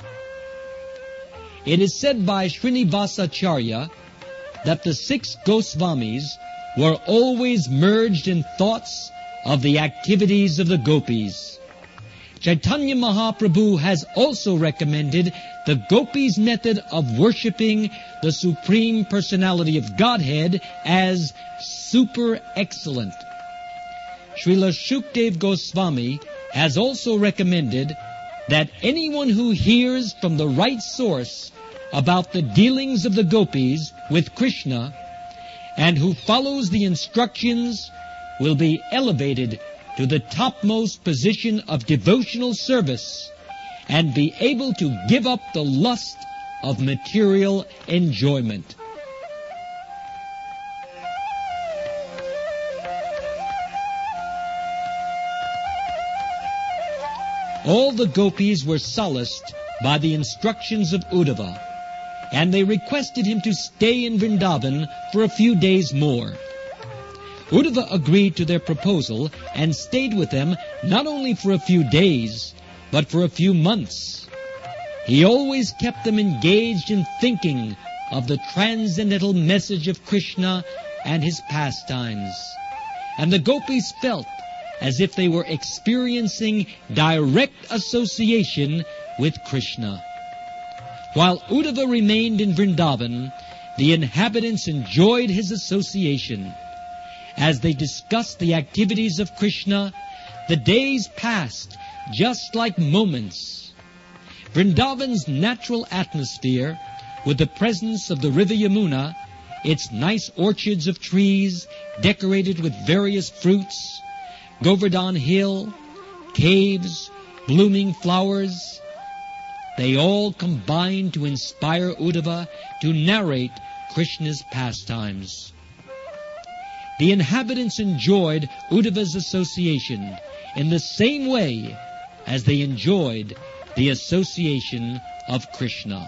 It is said by Srinivasacharya that the 6 Goswamis were always merged in thoughts of the activities of the gopis. Chaitanya Mahaprabhu has also recommended the gopis' method of worshipping the Supreme Personality of Godhead as super excellent. Srila Shukdev Goswami has also recommended that anyone who hears from the right source about the dealings of the gopis with Krishna and who follows the instructions will be elevated to the topmost position of devotional service and be able to give up the lust of material enjoyment. All the gopis were solaced by the instructions of Uddhava, and they requested him to stay in Vrindavan for a few days more. Uddhava agreed to their proposal and stayed with them not only for a few days, but for a few months. He always kept them engaged in thinking of the transcendental message of Krishna and his pastimes. And the gopis felt as if they were experiencing direct association with Krishna. While Uddhava remained in Vrindavan, the inhabitants enjoyed his association. As they discussed the activities of Krishna,
The days passed just like moments. Vrindavan's natural atmosphere, with the presence of the river Yamuna, its nice orchards of trees decorated with various fruits, Govardhan Hill, caves, blooming flowers, they all combined to inspire Uddhava to narrate Krishna's pastimes. The inhabitants enjoyed Uddhava's association in the same way as they enjoyed the association of Krishna.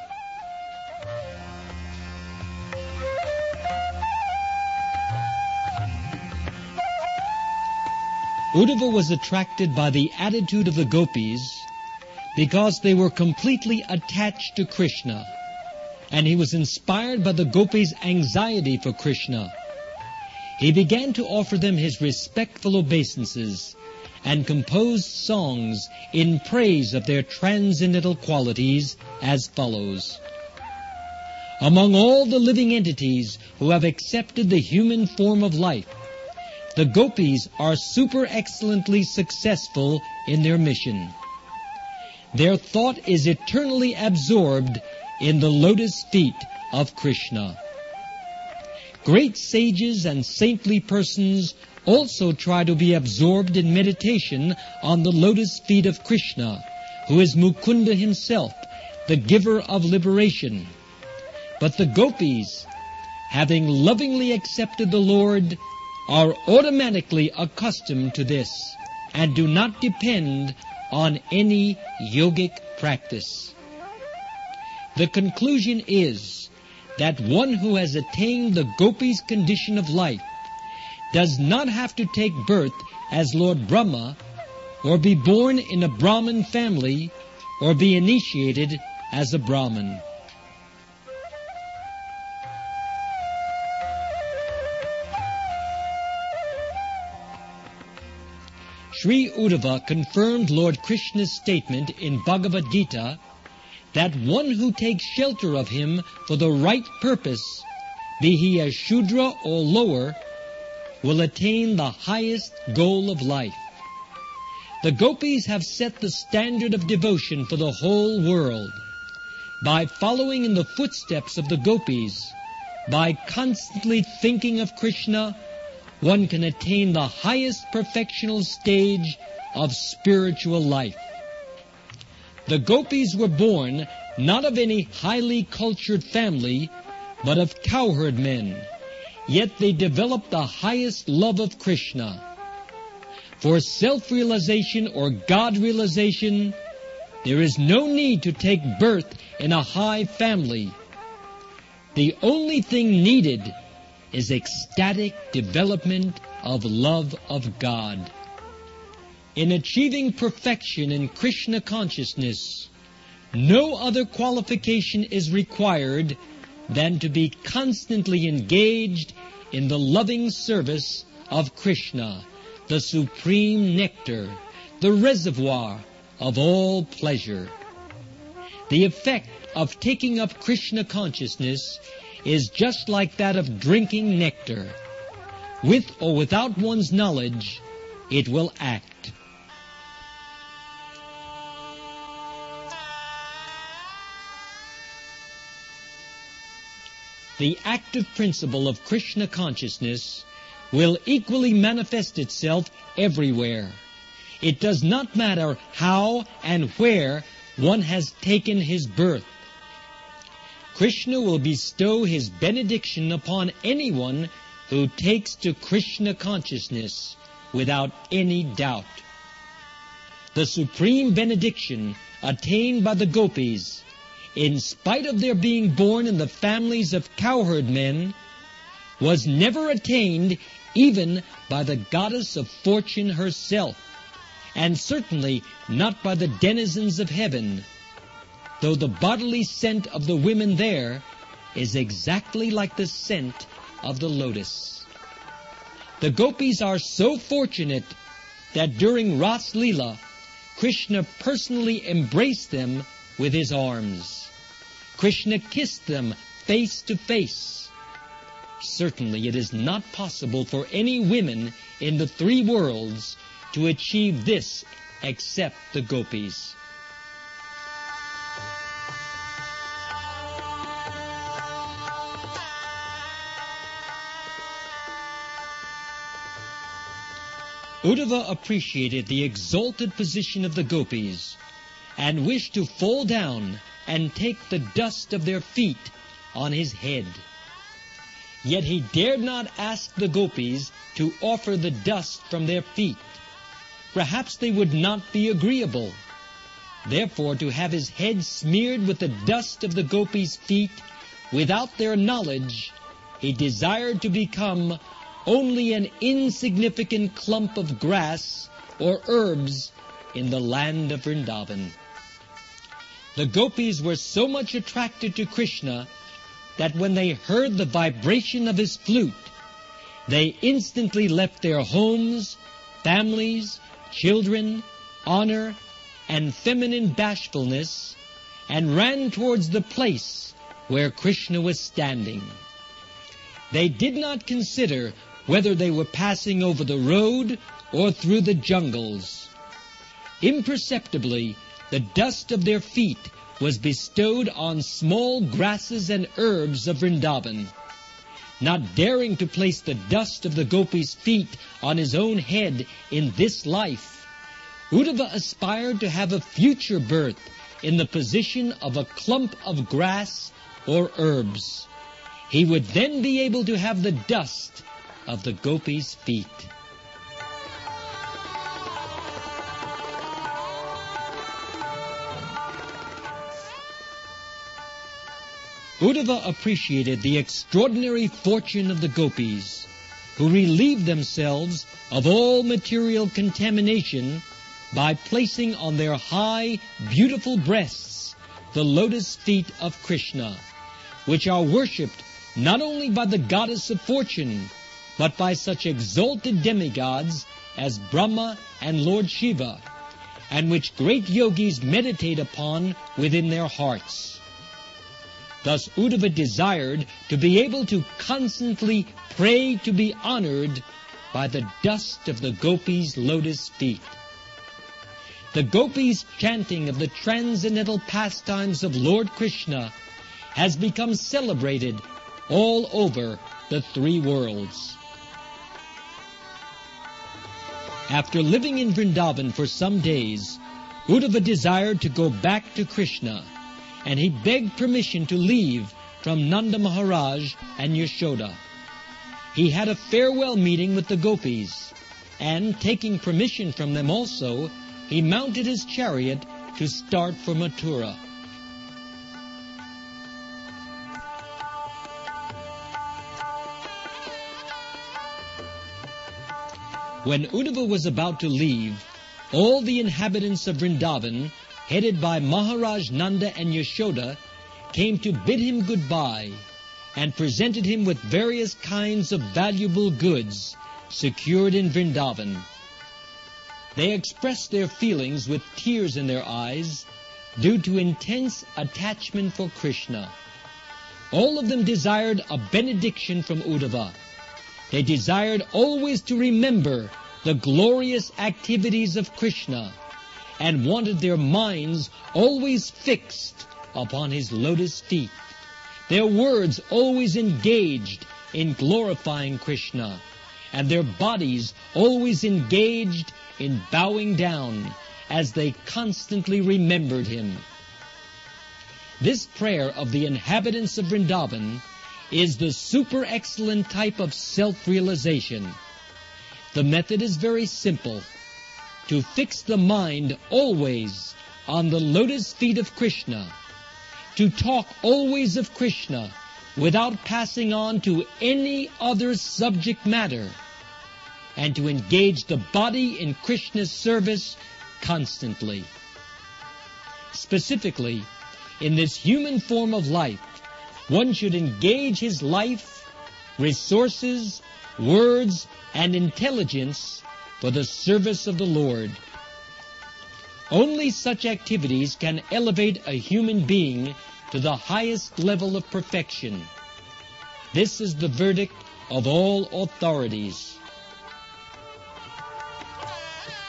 Uddhava was attracted by the attitude of the gopis because they were completely attached to Krishna, and he was inspired by the gopis' anxiety for Krishna. He began to offer them his respectful obeisances and composed songs in praise of their transcendental qualities as follows. Among all the living entities who have accepted the human form of life, the gopis are super excellently successful in their mission. Their thought is eternally absorbed in the lotus feet of Krishna. Great sages and saintly persons also try to be absorbed in meditation on the lotus feet of Krishna, who is Mukunda himself, the giver of liberation. But the gopis, having lovingly accepted the Lord, are automatically accustomed to this and do not depend on any yogic practice. The conclusion is that one who has attained the gopis' condition of life does not have to take birth as Lord Brahma, or be born in a Brahmin family, or be initiated as a Brahmin. Sri Uddhava confirmed Lord Krishna's statement in Bhagavad Gita that one who takes shelter of him for the right purpose, be he as Shudra or lower, will attain the highest goal of life. The gopis have set the standard of devotion for the whole world. By following in the footsteps of the gopis, by constantly thinking of Krishna, one can attain the highest perfectional stage of spiritual life. The gopis were born not of any highly cultured family, but of cowherd men, yet they developed the highest love of Krishna. For self-realization or God-realization, there is no need to take birth in a high family. The only thing needed is ecstatic development of love of God. In achieving perfection in Krishna consciousness, no other qualification is required than to be constantly engaged in the loving service of Krishna, the supreme nectar, the reservoir of all pleasure. The effect of taking up Krishna consciousness is just like that of drinking nectar. With or without one's knowledge, it will act. The active principle of Krishna consciousness will equally manifest itself everywhere. It does not matter how and where one has taken his birth. Krishna will bestow his benediction upon anyone who takes to Krishna consciousness without any doubt. The supreme benediction attained by the gopis, in spite of their being born in the families of cowherd men, was never attained even by the goddess of fortune herself, and certainly not by the denizens of heaven, though the bodily scent of the women there is exactly like the scent of the lotus. The gopis are so fortunate that during Ras Leela, Krishna personally embraced them with his arms. Krishna kissed them face to face. Certainly it is not possible for any women in the three worlds to achieve this except the gopis. Uddhava appreciated the exalted position of the gopis and wished to fall down and take the dust of their feet on his head. Yet he dared not ask the gopis to offer the dust from their feet. Perhaps they would not be agreeable. Therefore, to have his head smeared with the dust of the gopis' feet without their knowledge, he desired to become only an insignificant clump of grass or herbs in the land of Vrindavan. The gopis were so much attracted to Krishna that when they heard the vibration of his flute, they instantly left their homes, families, children, honor, and feminine bashfulness, and ran towards the place where Krishna was standing. They did not consider whether they were passing over the road or through the jungles. Imperceptibly, the dust of their feet was bestowed on small grasses and herbs of Vrindavan. Not daring to place the dust of the gopis' feet on his own head in this life, Uddhava aspired to have a future birth in the position of a clump of grass or herbs. He would then be able to have the dust of the gopis' feet. Uddhava appreciated the extraordinary fortune of the gopis, who relieved themselves of all material contamination by placing on their high, beautiful breasts the lotus feet of Krishna, which are worshipped not only by the goddess of fortune, but by such exalted demigods as Brahma and Lord Shiva, and which great yogis meditate upon within their hearts. Thus Uddhava desired to be able to constantly pray to be honored by the dust of the gopis' lotus feet. The gopis' chanting of the transcendental pastimes of Lord Krishna has become celebrated all over the three worlds. After living in Vrindavan for some days, Uddhava desired to go back to Krishna, and he begged permission to leave from Nanda Maharaj and Yashoda. He had a farewell meeting with the gopis, and taking permission from them also, he mounted his chariot to start for Mathura. When Uddhava was about to leave, all the inhabitants of Vrindavan, headed by Maharaj Nanda and Yashoda, came to bid him goodbye and presented him with various kinds of valuable goods secured in Vrindavan. They expressed their feelings with tears in their eyes due to intense attachment for Krishna. All of them desired a benediction from Uddhava. They desired always to remember the glorious activities of Krishna and wanted their minds always fixed upon his lotus feet, their words always engaged in glorifying Krishna, and their bodies always engaged in bowing down as they constantly remembered him. This prayer of the inhabitants of Vrindavan is the super excellent type of self-realization. The method is very simple: to fix the mind always on the lotus feet of Krishna, to talk always of Krishna without passing on to any other subject matter, and to engage the body in Krishna's service constantly. Specifically, in this human form of life, one should engage his life, resources, words, and intelligence for the service of the Lord. Only such activities can elevate a human being to the highest level of perfection. This is the verdict of all authorities.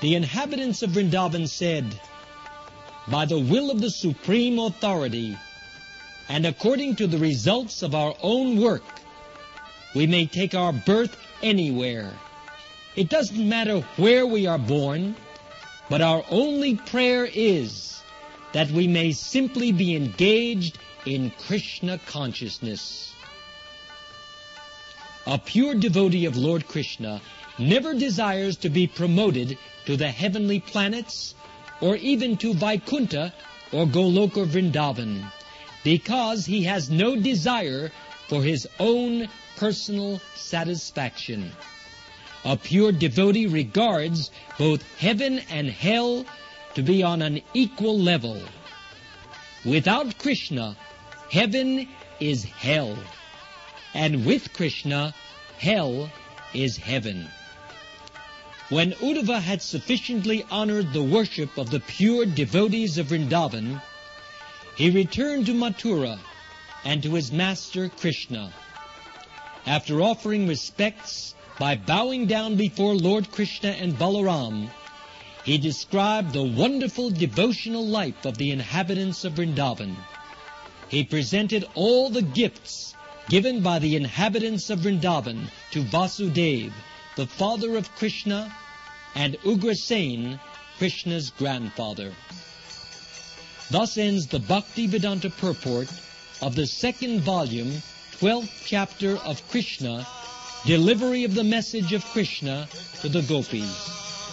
the inhabitants of Vrindavan said, "By the will of the Supreme Authority, and according to the results of our own work, we may take our birth anywhere. It doesn't matter where we are born, but our only prayer is that we may simply be engaged in Krishna consciousness." A pure devotee of Lord Krishna never desires to be promoted to the heavenly planets or even to Vaikuntha or Goloka Vrindavan, because he has no desire for his own personal satisfaction. A pure devotee regards both heaven and hell to be on an equal level. Without Krishna, heaven is hell, and with Krishna, hell is heaven. When Uddhava had sufficiently honored the worship of the pure devotees of Vrindavan, he returned to Mathura and to his master Krishna. After offering respects by bowing down before Lord Krishna and Balaram, he described the wonderful devotional life of the inhabitants of Vrindavan. He presented all the gifts given by the inhabitants of Vrindavan to Vasudeva, the father of Krishna, and Ugrasen, Krishna's grandfather. Thus ends the Bhakti-Vedanta purport of the second volume, 12th chapter of Krishna, Delivery of the Message of Krishna to the Gopis.